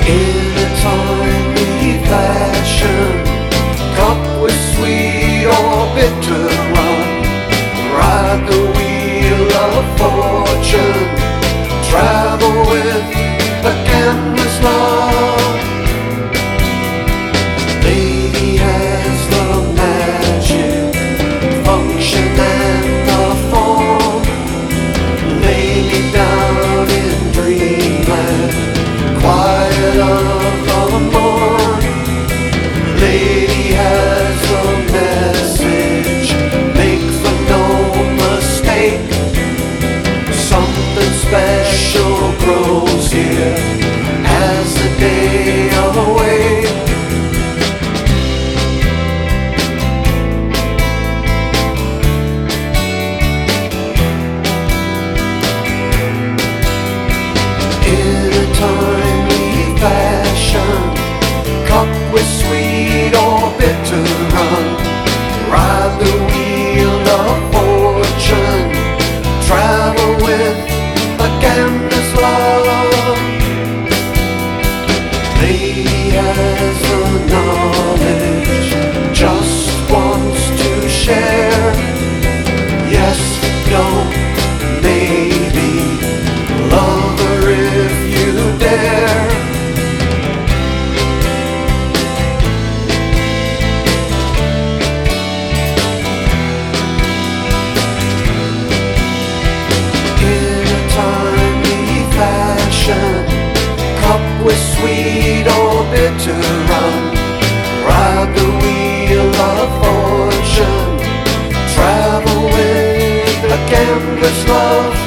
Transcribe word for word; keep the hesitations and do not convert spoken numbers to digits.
In a timely fashion, cup with sweet or bitter rum, ride the wheel of fortune, travel with a canvas love. Lady has the magic, function and the form. Lay me down in dreamland, quiet of the morn. Lady has a message, make for no mistake. Something special grows here as the day awaits. In a timely fashion, cup with sweet or bitter rum, ride the wheel of fortune, travel with a canvas love. Lady has the knowledge, just wants to share. Yes, no, maybe, love her if you dare. Cup with sweet or bitter rum, ride the wheel of fortune, travel with a canvas love.